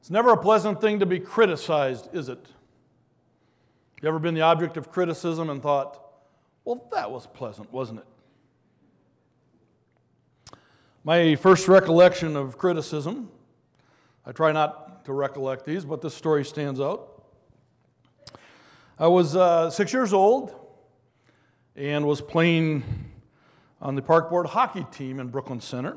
It's never a pleasant thing to be criticized, is it? You ever been the object of criticism and thought, well, that was pleasant, wasn't it? My first recollection of criticism, I try not to recollect these, but this story stands out. I was 6 years old and was playing on the park board hockey team in Brooklyn Center.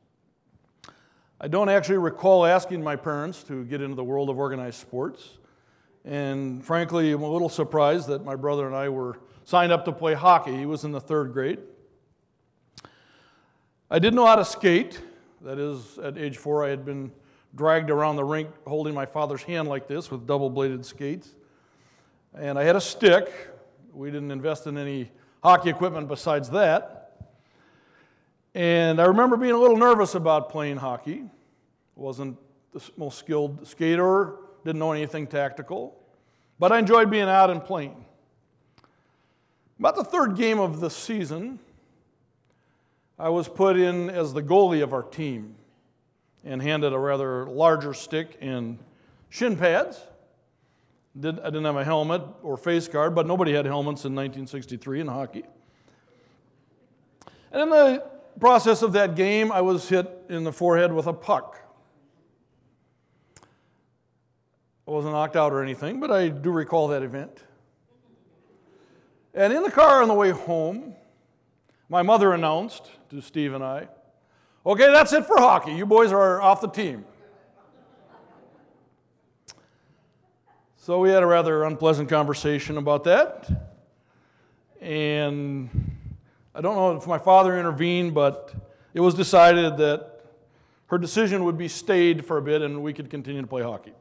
I don't actually recall asking my parents to get into the world of organized sports. And frankly, I'm a little surprised that my brother and I were signed up to play hockey. He was in the third grade. I didn't know how to skate. That is, at age 4, I had been dragged around the rink holding my father's hand like this with double-bladed skates. And I had a stick. We didn't invest in any hockey equipment besides that. And I remember being a little nervous about playing hockey. Wasn't the most skilled skater, didn't know anything tactical. But I enjoyed being out and playing. About the third game of the season, I was put in as the goalie of our team and handed a rather larger stick and shin pads. I didn't have a helmet or face guard, but nobody had helmets in 1963 in hockey. And in the process of that game, I was hit in the forehead with a puck. I wasn't knocked out or anything, but I do recall that event. And in the car on the way home, my mother announced to Steve and I, okay, that's it for hockey. You boys are off the team. So we had a rather unpleasant conversation about that. And I don't know if my father intervened, but it was decided that her decision would be stayed for a bit and we could continue to play hockey.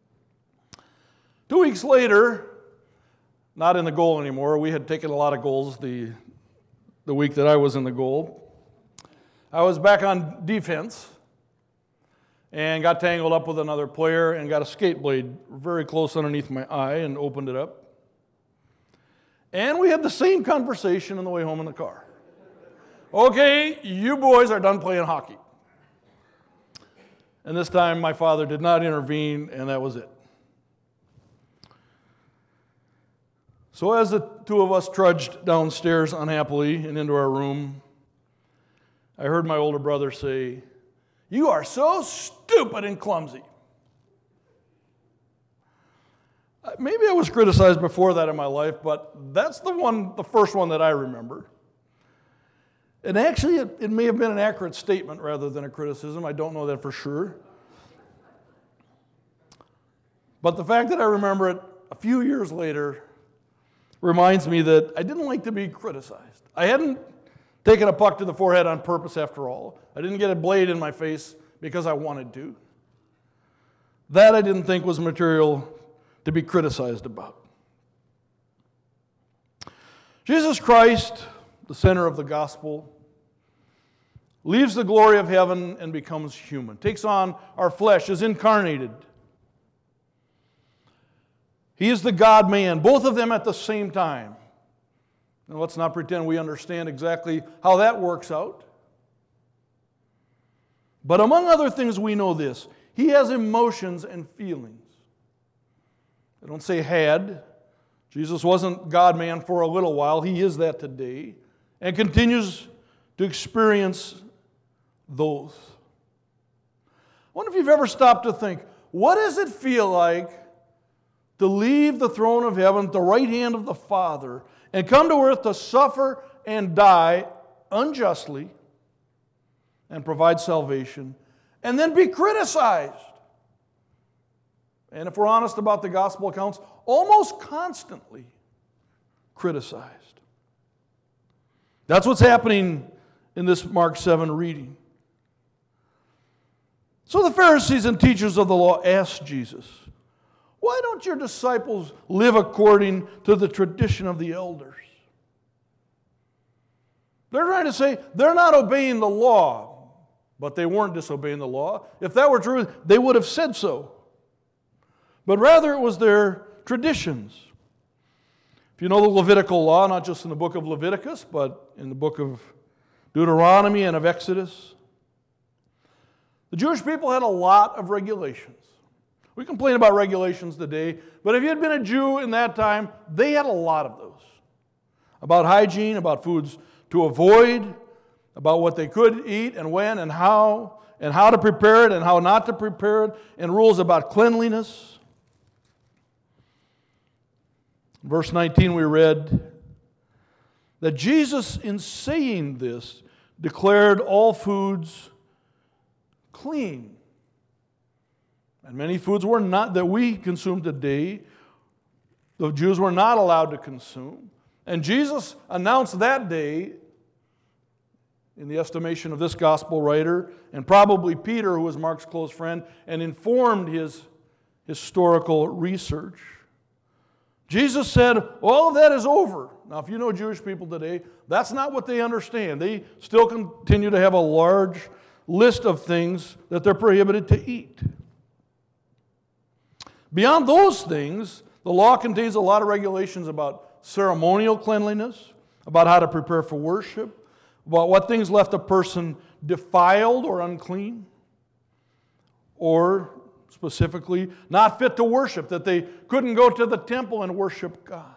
2 weeks later, not in the goal anymore, we had taken a lot of goals the week that I was in the goal. I was back on defense and got tangled up with another player and got a skate blade very close underneath my eye and opened it up. And we had the same conversation on the way home in the car. Okay, you boys are done playing hockey. And this time my father did not intervene, and that was it. So as the two of us trudged downstairs unhappily and into our room, I heard my older brother say, "You are so stupid and clumsy." Maybe I was criticized before that in my life, but that's the first one that I remember. And actually, it may have been an accurate statement rather than a criticism. I don't know that for sure. But the fact that I remember it a few years later reminds me that I didn't like to be criticized. I hadn't taken a puck to the forehead on purpose after all. I didn't get a blade in my face because I wanted to. That I didn't think was material to be criticized about. Jesus Christ, the center of the gospel, leaves the glory of heaven and becomes human, takes on our flesh, is incarnated. He is the God-man, both of them at the same time. And let's not pretend we understand exactly how that works out. But among other things, we know this. He has emotions and feelings. I don't say had. Jesus wasn't God-man for a little while. He is that today and continues to experience those. I wonder if you've ever stopped to think, what does it feel like to leave the throne of heaven at the right hand of the Father and come to earth to suffer and die unjustly and provide salvation and then be criticized? And if we're honest about the gospel accounts, almost constantly criticized. That's what's happening in this Mark 7 reading. So the Pharisees and teachers of the law asked Jesus, "Why don't your disciples live according to the tradition of the elders?" They're trying to say they're not obeying the law, but they weren't disobeying the law. If that were true, they would have said so. But rather it was their traditions. If you know the Levitical law, not just in the book of Leviticus, but in the book of Deuteronomy and of Exodus, the Jewish people had a lot of regulations. We complain about regulations today, but if you had been a Jew in that time, they had a lot of those. About hygiene, about foods to avoid, about what they could eat and when and how to prepare it and how not to prepare it, and rules about cleanliness. Verse 19 we read that Jesus, in saying this, declared all foods clean. And many foods were not that we consume today, the Jews were not allowed to consume. And Jesus announced that day, in the estimation of this gospel writer, and probably Peter, who was Mark's close friend, and informed his historical research. Jesus said, all of that is over. Now, if you know Jewish people today, that's not what they understand. They still continue to have a large list of things that they're prohibited to eat. Beyond those things, the law contains a lot of regulations about ceremonial cleanliness, about how to prepare for worship, about what things left a person defiled or unclean, or specifically not fit to worship, that they couldn't go to the temple and worship God.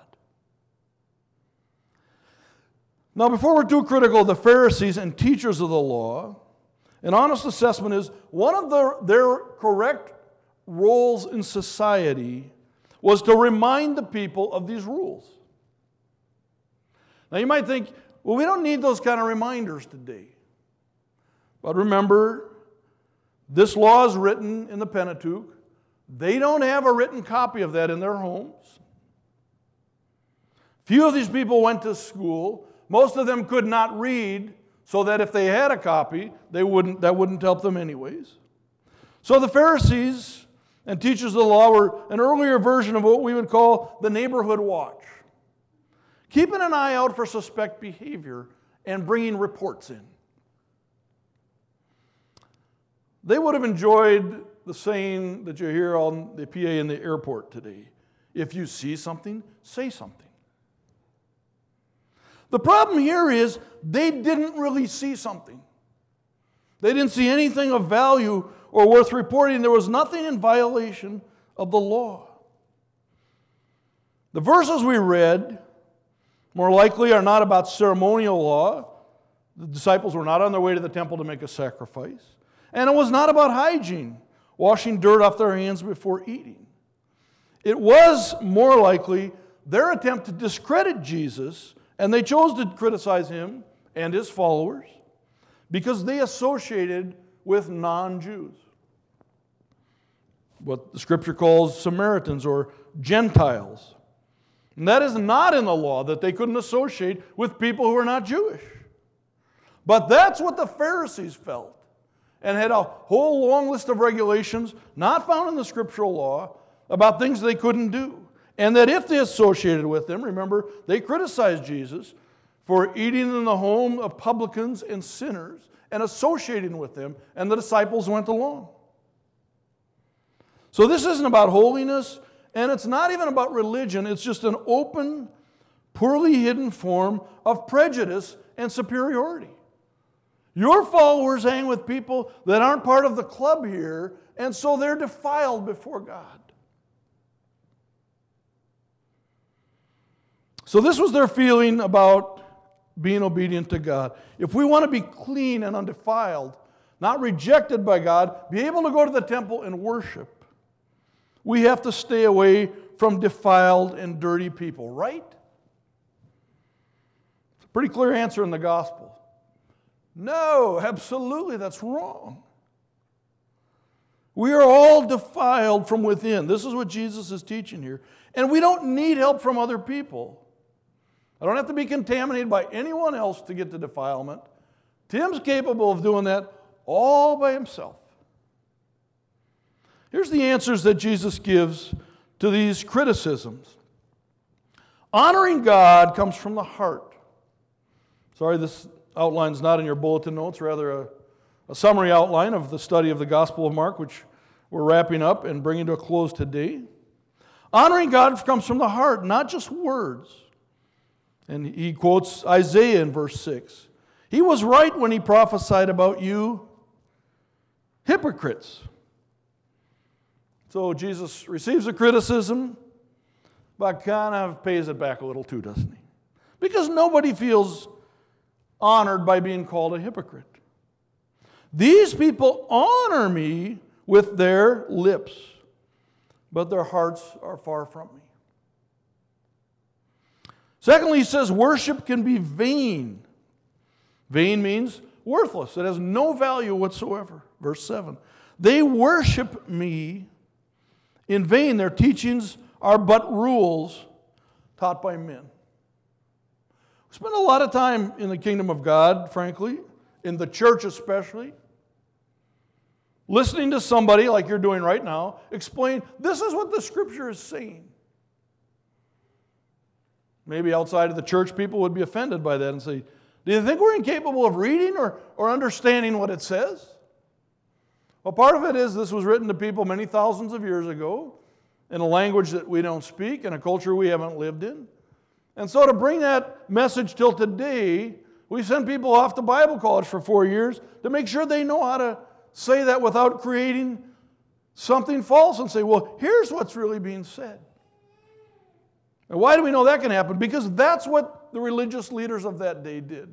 Now, before we're too critical of the Pharisees and teachers of the law, an honest assessment is one of their correct roles in society was to remind the people of these rules. Now, you might think, well, we don't need those kind of reminders today. But remember, this law is written in the Pentateuch. They don't have a written copy of that in their homes. Few of these people went to school. Most of them could not read, so that if they had a copy, that wouldn't help them anyways. So the Pharisees and teachers of the law were an earlier version of what we would call the neighborhood watch. Keeping an eye out for suspect behavior and bringing reports in. They would have enjoyed the saying that you hear on the PA in the airport today. If you see something, say something. The problem here is they didn't really see something. They didn't see anything of value or worth reporting. There was nothing in violation of the law. The verses we read more likely are not about ceremonial law. The disciples were not on their way to the temple to make a sacrifice. And it was not about hygiene, washing dirt off their hands before eating. It was more likely their attempt to discredit Jesus, and they chose to criticize him and his followers because they associated with non-Jews. What the Scripture calls Samaritans or Gentiles. And that is not in the law, that they couldn't associate with people who are not Jewish. But that's what the Pharisees felt, and had a whole long list of regulations not found in the scriptural law about things they couldn't do. And that if they associated with them, remember, they criticized Jesus for eating in the home of publicans and sinners and associating with them, and the disciples went along. So this isn't about holiness, and it's not even about religion. It's just an open, poorly hidden form of prejudice and superiority. Your followers hang with people that aren't part of the club here, and so they're defiled before God. So this was their feeling about being obedient to God. If we want to be clean and undefiled, not rejected by God, be able to go to the temple and worship, we have to stay away from defiled and dirty people, right? It's a pretty clear answer in the gospel. No, absolutely, that's wrong. We are all defiled from within. This is what Jesus is teaching here. And we don't need help from other people. I don't have to be contaminated by anyone else to get to defilement. Tim's capable of doing that all by himself. Here's the answers that Jesus gives to these criticisms. Honoring God comes from the heart. Sorry, this outline's not in your bulletin notes, rather a summary outline of the study of the Gospel of Mark, which we're wrapping up and bringing to a close today. Honoring God comes from the heart, not just words. And he quotes Isaiah in verse 6. He was right when he prophesied about you hypocrites. So Jesus receives the criticism, but kind of pays it back a little too, doesn't he? Because nobody feels honored by being called a hypocrite. These people honor me with their lips, but their hearts are far from me. Secondly, he says worship can be vain. Vain means worthless. It has no value whatsoever. Verse 7. They worship me in vain. Their teachings are but rules taught by men. We spend a lot of time in the kingdom of God, frankly, in the church especially, listening to somebody like you're doing right now explain, this is what the Scripture is saying. Maybe outside of the church, people would be offended by that and say, do you think we're incapable of reading or understanding what it says? Well, part of it is this was written to people many thousands of years ago in a language that we don't speak, in a culture we haven't lived in. And so to bring that message till today, we send people off to Bible college for 4 years to make sure they know how to say that without creating something false and say, well, here's what's really being said. And why do we know that can happen? Because that's what the religious leaders of that day did.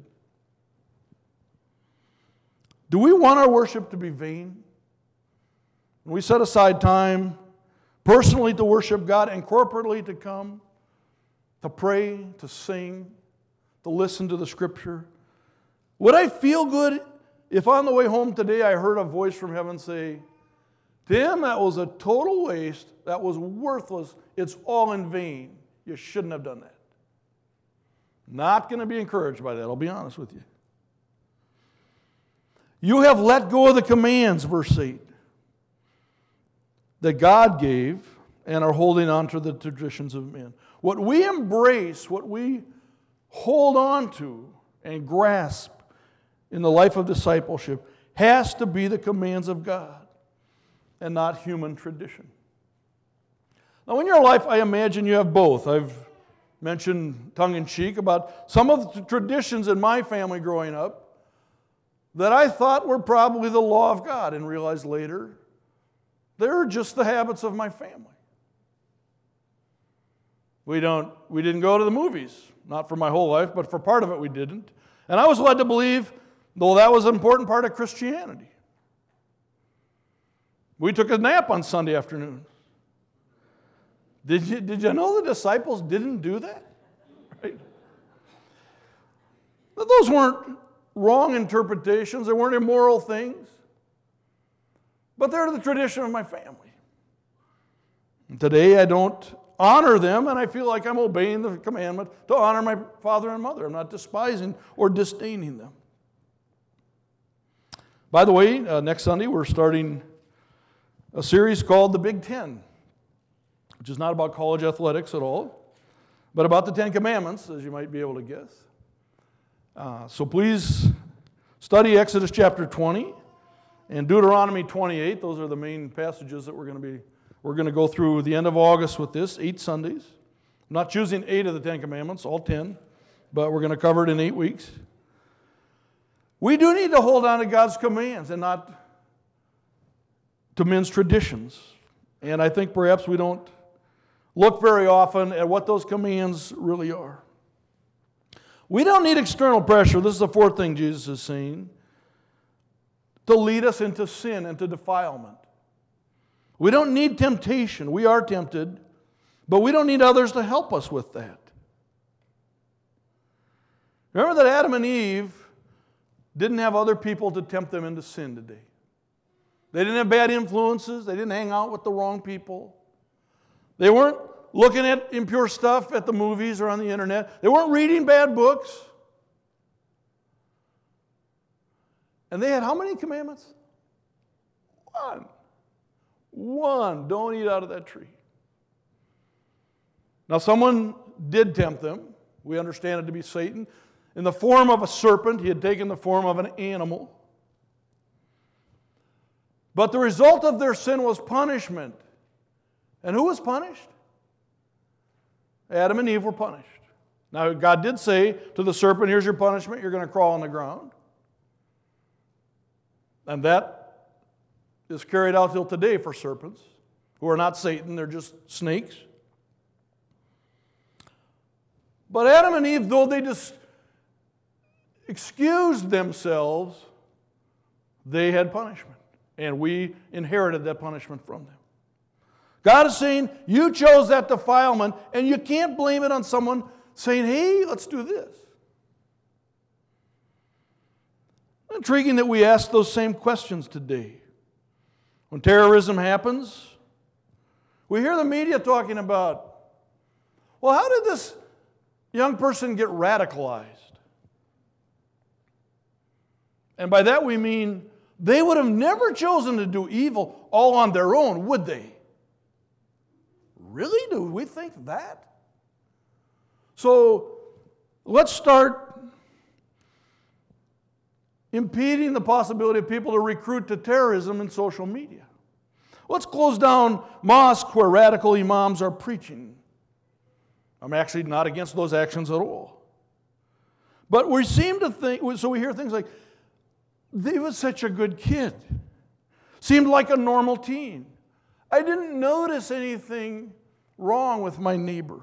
Do we want our worship to be vain? We set aside time personally to worship God and corporately to come, to pray, to sing, to listen to the Scripture. Would I feel good if on the way home today I heard a voice from heaven say, Tim, that was a total waste. That was worthless. It's all in vain. You shouldn't have done that. Not going to be encouraged by that, I'll be honest with you. You have let go of the commands, verse 8, that God gave and are holding on to the traditions of men. What we embrace, what we hold on to and grasp in the life of discipleship has to be the commands of God and not human tradition. Now, in your life, I imagine you have both. I've mentioned tongue-in-cheek about some of the traditions in my family growing up that I thought were probably the law of God and realized later they're just the habits of my family. We didn't go to the movies, not for my whole life, but for part of it we didn't. And I was led to believe, though that was an important part of Christianity. We took a nap on Sunday afternoon. Did you know the disciples didn't do that? Right? But those weren't wrong interpretations. They weren't immoral things. But they're the tradition of my family. And today I don't honor them, and I feel like I'm obeying the commandment to honor my father and mother. I'm not despising or disdaining them. By the way, next Sunday we're starting a series called The Big Ten, which is not about college athletics at all, but about the Ten Commandments, as you might be able to guess. So please study Exodus chapter 20 and Deuteronomy 28. Those are the main passages that we're going to go through the end of August with this, 8 Sundays. I'm not choosing 8 of the Ten Commandments, all 10, but we're going to cover it in 8 weeks. We do need to hold on to God's commands and not to men's traditions. And I think perhaps we don't look very often at what those commands really are. We don't need external pressure. This is the fourth thing Jesus is saying, to lead us into sin and to defilement. We don't need temptation. We are tempted, but we don't need others to help us with that. Remember that Adam and Eve didn't have other people to tempt them into sin today. They didn't have bad influences. They didn't hang out with the wrong people. They weren't looking at impure stuff at the movies or on the internet. They weren't reading bad books. And they had how many commandments? One. Don't eat out of that tree. Now, someone did tempt them. We understand it to be Satan. In the form of a serpent, he had taken the form of an animal. But the result of their sin was punishment. And who was punished? Adam and Eve were punished. Now, God did say to the serpent, here's your punishment, you're going to crawl on the ground. And that is carried out till today for serpents. who are not Satan, they're just snakes. But Adam and Eve, though they just excused themselves, they had punishment. And we inherited that punishment from them. God is saying, you chose that defilement, and you can't blame it on someone saying, hey, let's do this. Intriguing that we ask those same questions today. When terrorism happens, we hear the media talking about, well, how did this young person get radicalized? And by that we mean they would have never chosen to do evil all on their own, would they? Really? Do we think that? So let's start impeding the possibility of people to recruit to terrorism in social media. Let's close down mosques where radical imams are preaching. I'm actually not against those actions at all. But we seem to think, so we hear things like, he was such a good kid. Seemed like a normal teen. I didn't notice anything wrong with my neighbor.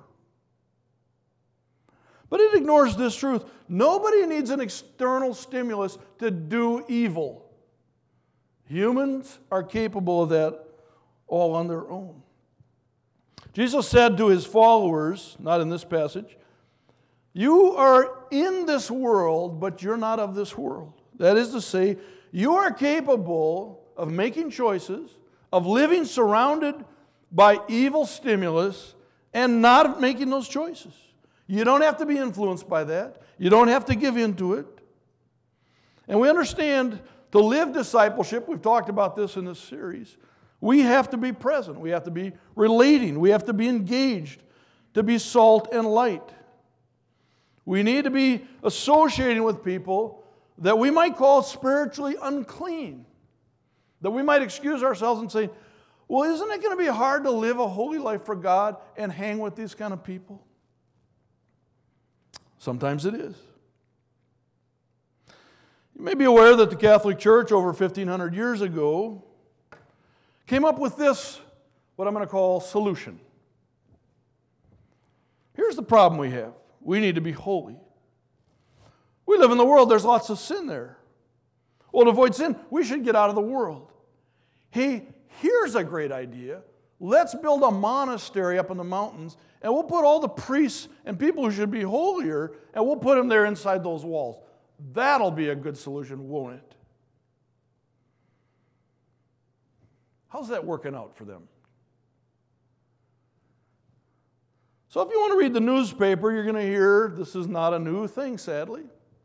But it ignores this truth. Nobody needs an external stimulus to do evil. Humans are capable of that all on their own. Jesus said to his followers, not in this passage, you are in this world, but you're not of this world. That is to say, you are capable of making choices, of living surrounded by evil stimulus, and not making those choices. You don't have to be influenced by that. You don't have to give in to it. And we understand to live discipleship, we've talked about this in this series, we have to be present. We have to be relating. We have to be engaged to be salt and light. We need to be associating with people that we might call spiritually unclean. That we might excuse ourselves and say, well, isn't it going to be hard to live a holy life for God and hang with these kind of people? Sometimes it is. You may be aware that the Catholic Church over 1,500 years ago came up with this, what I'm going to call solution. Here's the problem we have. We need to be holy. We live in the world, there's lots of sin there. Well, to avoid sin, we should get out of the world. Hey, here's a great idea. Let's build a monastery up in the mountains, and we'll put all the priests and people who should be holier, and we'll put them there inside those walls. That'll be a good solution, won't it? How's that working out for them? So if you want to read the newspaper, you're going to hear, this is not a new thing, sadly,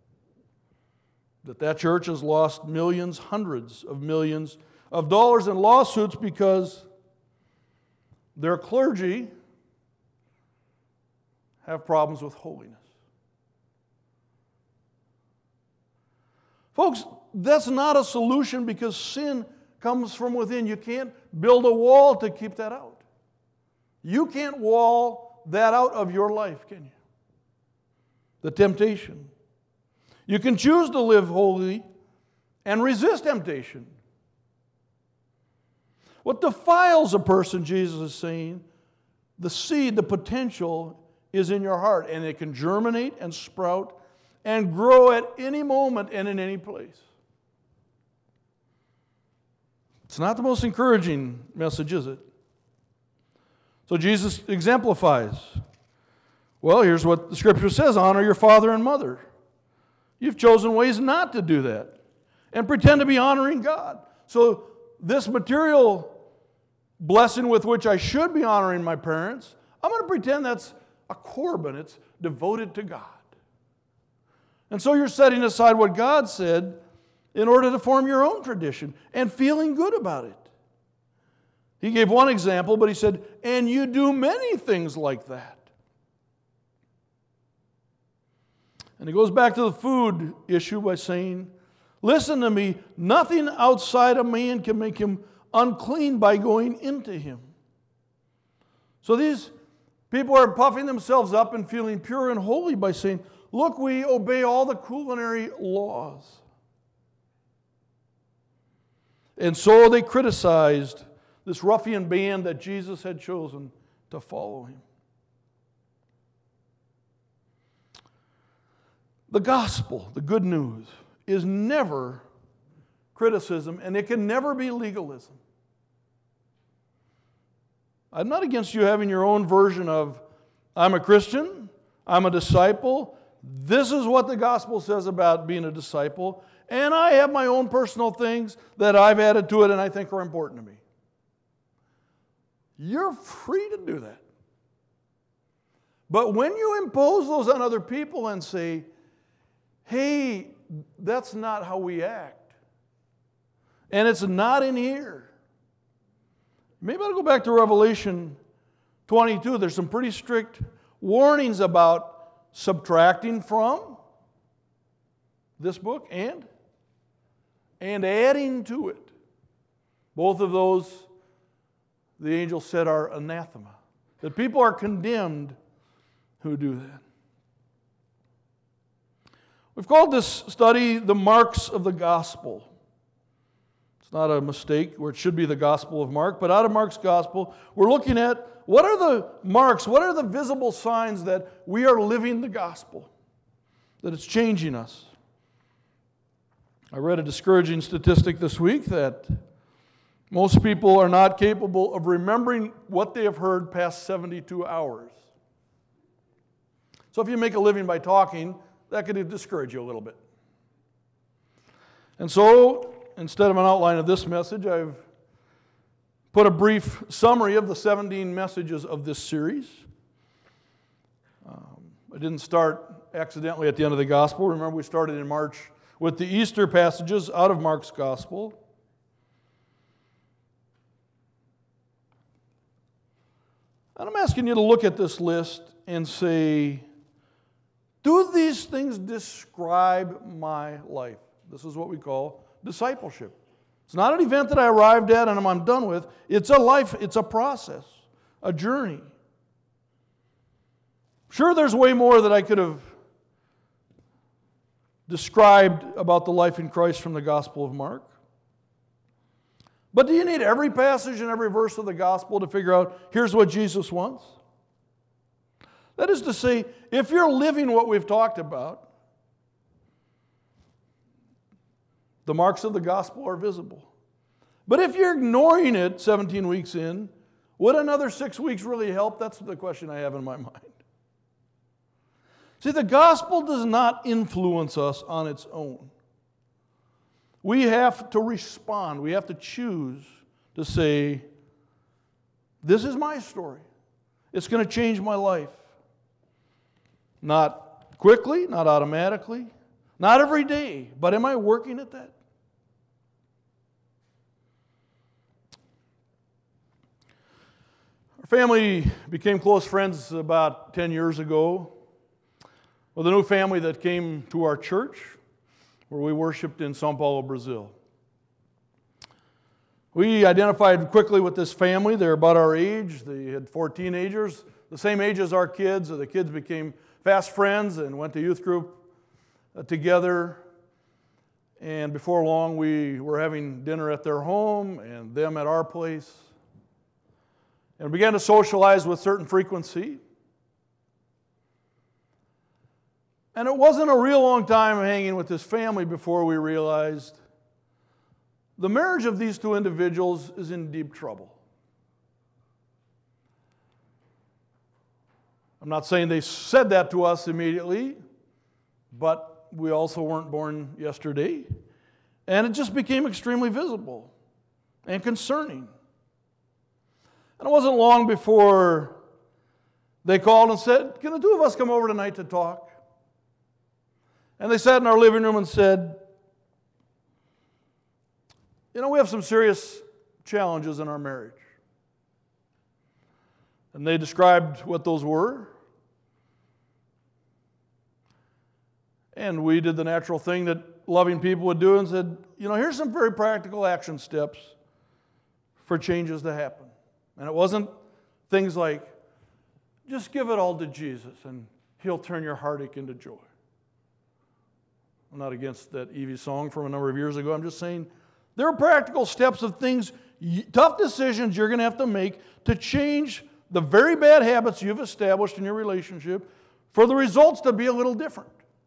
that church has lost millions, hundreds of millions of dollars in lawsuits because their clergy have problems with holiness. Folks, that's not a solution because sin comes from within. You can't build a wall to keep that out. You can't wall that out of your life, can you? The temptation. You can choose to live holy and resist temptation. What defiles a person, Jesus is saying, the seed, the potential is in your heart, and it can germinate and sprout and grow at any moment and in any place. It's not the most encouraging message, is it? So Jesus exemplifies. Well, here's what the Scripture says, honor your father and mother. You've chosen ways not to do that and pretend to be honoring God. So this material blessing with which I should be honoring my parents, I'm going to pretend that's a korban. It's devoted to God. And so you're setting aside what God said in order to form your own tradition and feeling good about it. He gave one example, but he said, and you do many things like that. And he goes back to the food issue by saying, listen to me, nothing outside a man can make him unclean by going into him. So these people are puffing themselves up and feeling pure and holy by saying, look, we obey all the culinary laws. And so they criticized this ruffian band that Jesus had chosen to follow him. The gospel, the good news, is never criticism, and it can never be legalism. I'm not against you having your own version of, I'm a Christian, I'm a disciple, this is what the gospel says about being a disciple, and I have my own personal things that I've added to it and I think are important to me. You're free to do that. But when you impose those on other people and say, hey, that's not how we act, and it's not in here. Maybe I'll go back to Revelation 22. There's some pretty strict warnings about subtracting from this book and adding to it. Both of those, the angel said, are anathema. That people are condemned who do that. We've called this study the marks of the gospel. It's not a mistake, where it should be the Gospel of Mark, but out of Mark's gospel, we're looking at what are the marks, what are the visible signs that we are living the gospel, that it's changing us. I read a discouraging statistic this week that most people are not capable of remembering what they have heard past 72 hours. So if you make a living by talking, that could discourage you a little bit. And so, instead of an outline of this message, I've put a brief summary of the 17 messages of this series. I didn't start accidentally at the end of the gospel. Remember, we started in March with the Easter passages out of Mark's gospel. And I'm asking you to look at this list and say, do these things describe my life? This is what we call discipleship. It's not an event that I arrived at and I'm done with. It's a life, it's a process, a journey. Sure, there's way more that I could have described about the life in Christ from the Gospel of Mark. But do you need every passage and every verse of the Gospel to figure out, here's what Jesus wants? That is to say, if you're living what we've talked about, the marks of the gospel are visible. But if you're ignoring it 17 weeks in, would another 6 weeks really help? That's the question I have in my mind. See, the gospel does not influence us on its own. We have to respond. We have to choose to say, this is my story. It's going to change my life. Not quickly, not automatically, not every day, but am I working at that? Our family became close friends about 10 years ago with a new family that came to our church where we worshiped in São Paulo, Brazil. We identified quickly with this family. They're about our age. They had 4 teenagers, the same age as our kids. So the kids became fast friends and went to youth group together. And before long, we were having dinner at their home and them at our place. And we began to socialize with certain frequency. And it wasn't a real long time hanging with this family before we realized the marriage of these 2 individuals is in deep trouble. I'm not saying they said that to us immediately, but we also weren't born yesterday. And it just became extremely visible and concerning. And it wasn't long before they called and said, can the 2 of us come over tonight to talk? And they sat in our living room and said, you know, we have some serious challenges in our marriage. And they described what those were. And we did the natural thing that loving people would do and said, you know, here's some very practical action steps for changes to happen. And it wasn't things like, just give it all to Jesus and He'll turn your heartache into joy. I'm not against that Evie song from a number of years ago. I'm just saying there are practical steps of things tough decisions you're going to have to make to change the very bad habits you've established in your relationship for the results to be a little different.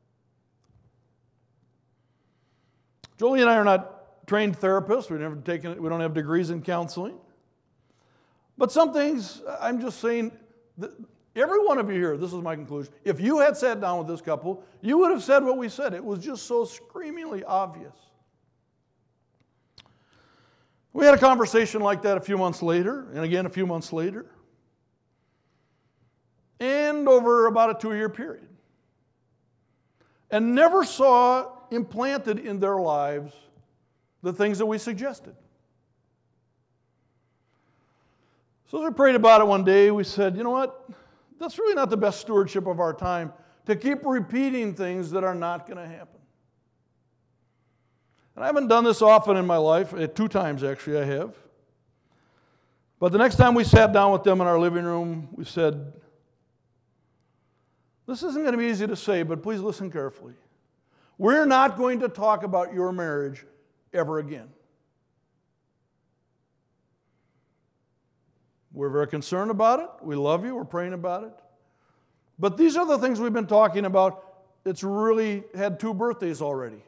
Jolie and I are not trained therapists. We don't have degrees in counseling. But some things, I'm just saying, every one of you here, this is my conclusion, if you had sat down with this couple, you would have said what we said. It was just so screamingly obvious. We had a conversation like that a few months later, and again a few months later, and over about a 2-year period. And never saw implanted in their lives the things that we suggested. So as we prayed about it one day, we said, you know what? That's really not the best stewardship of our time to keep repeating things that are not going to happen. And I haven't done this often in my life. 2 times, actually, I have. But the next time we sat down with them in our living room, we said, this isn't going to be easy to say, but please listen carefully. We're not going to talk about your marriage ever again. We're very concerned about it. We love you. We're praying about it. But these are the things we've been talking about. It's really had 2 birthdays already.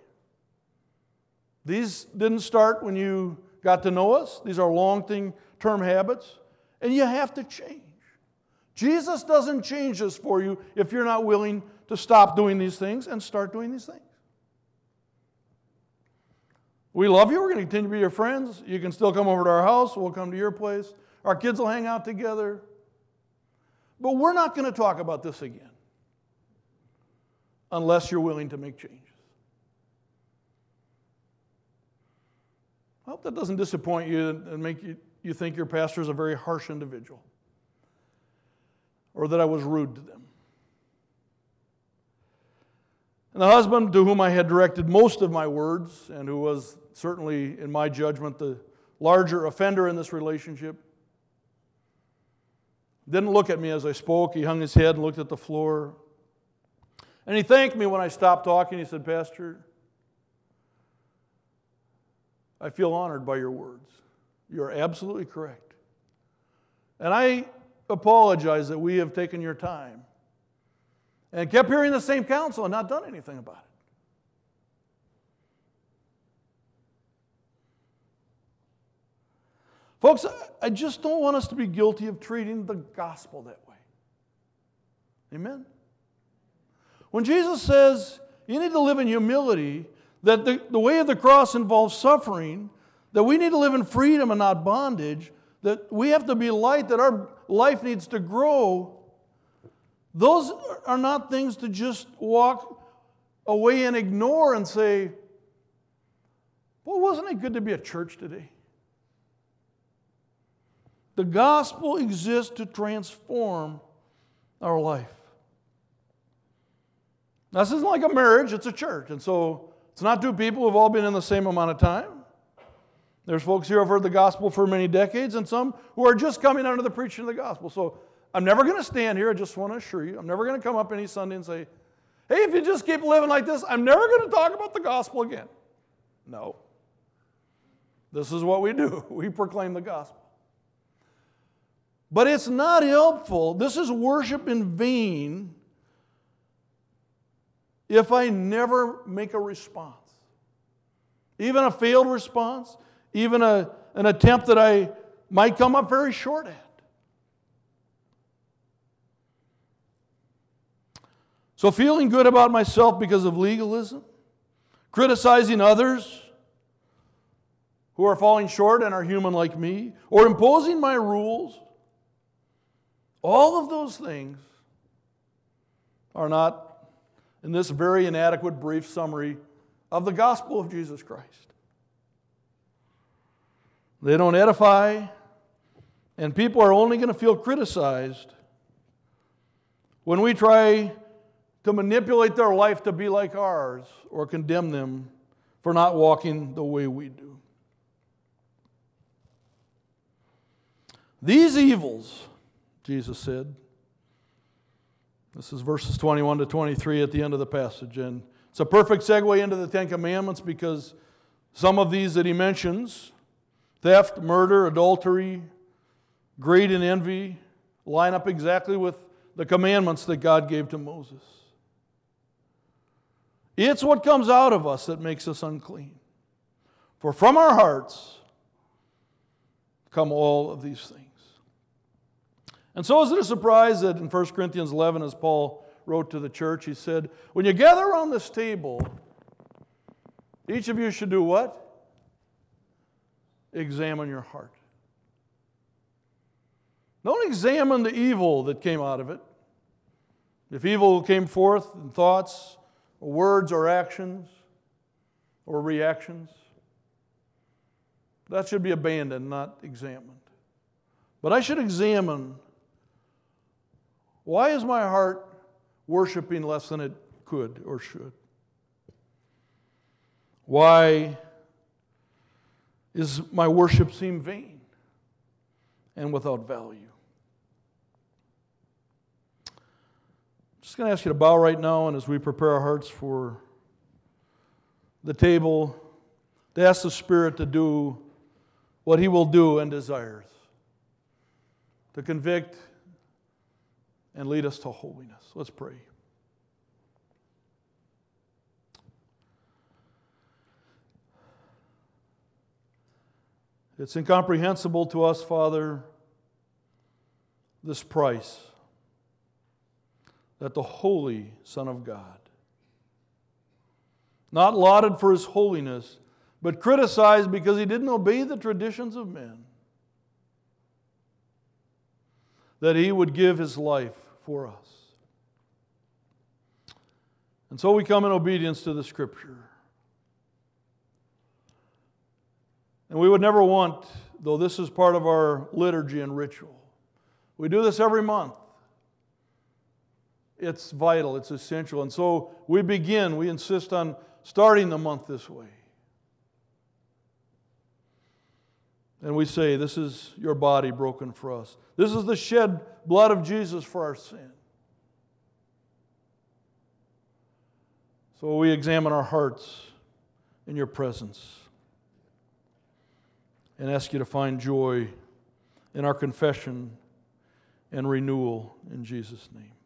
These didn't start when you got to know us. These are long-term habits, and you have to change. Jesus doesn't change this for you if you're not willing to stop doing these things and start doing these things. We love you. We're going to continue to be your friends. You can still come over to our house. We'll come to your place. Our kids will hang out together. But we're not going to talk about this again unless you're willing to make changes. I hope that doesn't disappoint you and make you think your pastor is a very harsh individual or that I was rude to them. And the husband to whom I had directed most of my words and who was certainly, in my judgment, the larger offender in this relationship, didn't look at me as I spoke. He hung his head and looked at the floor. And he thanked me when I stopped talking. He said, Pastor, I feel honored by your words. You're absolutely correct. And I apologize that we have taken your time and kept hearing the same counsel and not done anything about it. Folks, I just don't want us to be guilty of treating the gospel that way. Amen? When Jesus says you need to live in humility, that the way of the cross involves suffering, that we need to live in freedom and not bondage, that we have to be light, that our life needs to grow, those are not things to just walk away and ignore and say, well, wasn't it good to be at church today? The gospel exists to transform our life. Now, this isn't like a marriage, it's a church. And so it's not 2 people who have all been in the same amount of time. There's folks here who have heard the gospel for many decades and some who are just coming under the preaching of the gospel. So I'm never going to stand here, I just want to assure you, I'm never going to come up any Sunday and say, hey, if you just keep living like this, I'm never going to talk about the gospel again. No. This is what we do. We proclaim the gospel. But it's not helpful. This is worship in vain if I never make a response. Even a failed response, even an attempt that I might come up very short at. So feeling good about myself because of legalism, criticizing others who are falling short and are human like me, or imposing my rules, all of those things are not in this very inadequate brief summary of the gospel of Jesus Christ. They don't edify, and people are only going to feel criticized when we try to manipulate their life to be like ours or condemn them for not walking the way we do. These evils, Jesus said, this is verses 21 to 23 at the end of the passage, and it's a perfect segue into the 10 Commandments because some of these that he mentions theft, murder, adultery, greed and envy line up exactly with the commandments that God gave to Moses. It's what comes out of us that makes us unclean. For from our hearts come all of these things. And so is it a surprise that in 1 Corinthians 11, as Paul wrote to the church, he said, when you gather around this table, each of you should do what? Examine your heart. Don't examine the evil that came out of it. If evil came forth in thoughts, or words, or actions, or reactions, that should be abandoned, not examined. But I should examine, why is my heart worshiping less than it could or should? Why is my worship seem vain and without value? I'm just going to ask you to bow right now, and as we prepare our hearts for the table, to ask the Spirit to do what He will do and desires, to convict and lead us to holiness. Let's pray. It's incomprehensible to us, Father, this price that the holy Son of God, not lauded for His holiness, but criticized because He didn't obey the traditions of men, that He would give His life for us. And so we come in obedience to the Scripture. And we would never want, though this is part of our liturgy and ritual, we do this every month. It's vital, it's essential. And so we insist on starting the month this way. And we say, this is your body broken for us. This is the shed blood of Jesus for our sin. So we examine our hearts in your presence and ask you to find joy in our confession and renewal in Jesus' name.